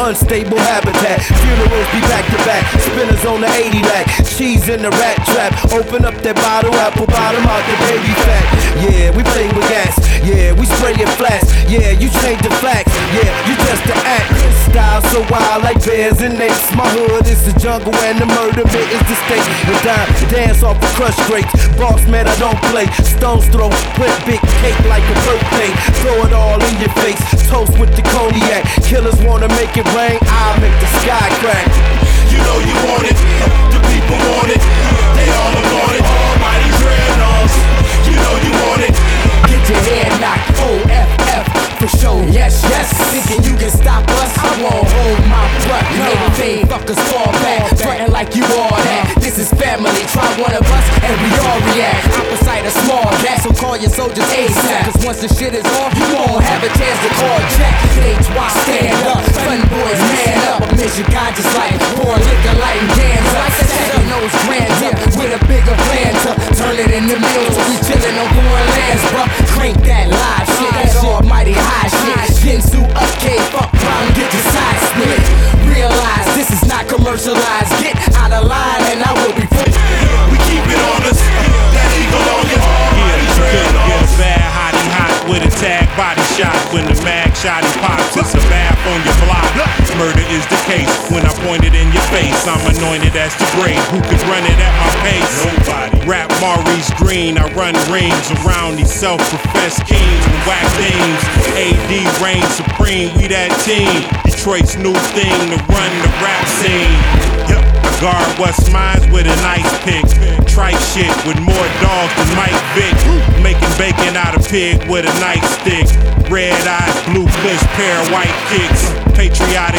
unstable habitat. Funerals be back to back, spinners on the 80 lack. Cheese in the rat trap, open up that bottle, apple bottom out the baby fat. Yeah, we play with gas, yeah, we spray it flats. Yeah, you change the flags, yeah, you just the act. Style so wild like bears and apes. My hood is the jungle and the murder bit is the state. And dance off the crush grapes. Boss man, I don't play. Stones throw, put big cake like a birthday. Throw it all in your face. Toast with the cognac. Killers wanna make it rain, I'll make the sky crack. You know you want it, the people want it. They all about it. Almighty dreadnoughts. You know you want it. Get your head knocked, OFF for sure. Yes, yes. Thinking you can stop us? I won't hold my breath. No, fade fuckers fall back, frontin' like you all that. This is family. Try one of us and we all react. Opposite a small gas, so call your soldiers ASAP. Cause once the shit is off, you won't have a chance to call Jack. Stage watch, stand up. Fun boys, man up. A mission God just like pour liquor, lighting cans up. Setting those grands up with a bigger plan to turn it into meals. We chillin' on foreign lands, bruh. Crank that live shit, that almighty high shit. Ginsu up, fuck problem, get your side split. Realize this is not commercialized. Get out of line and I will be free. We keep it on us. That eagle on you. Yeah, you couldn't get a bad hottie hot with a tag body shot. When the mag shotty pops, it's a bath on your block. Murder is the case. When I point it in your face, I'm anointed as the great. Who could run it at my pace? Nobody. Rap Maurice Green, I run rings around these self-professed kings with whack names. AD reigns supreme, we that team. Detroit's new thing to run the rap scene. Yep. Guard what's mine with an ice pick. Tripe shit with more dogs than Mike Vick. Making bacon out of pig with a nightstick. Red eyes, blue kush, pair of white kicks. Patriotic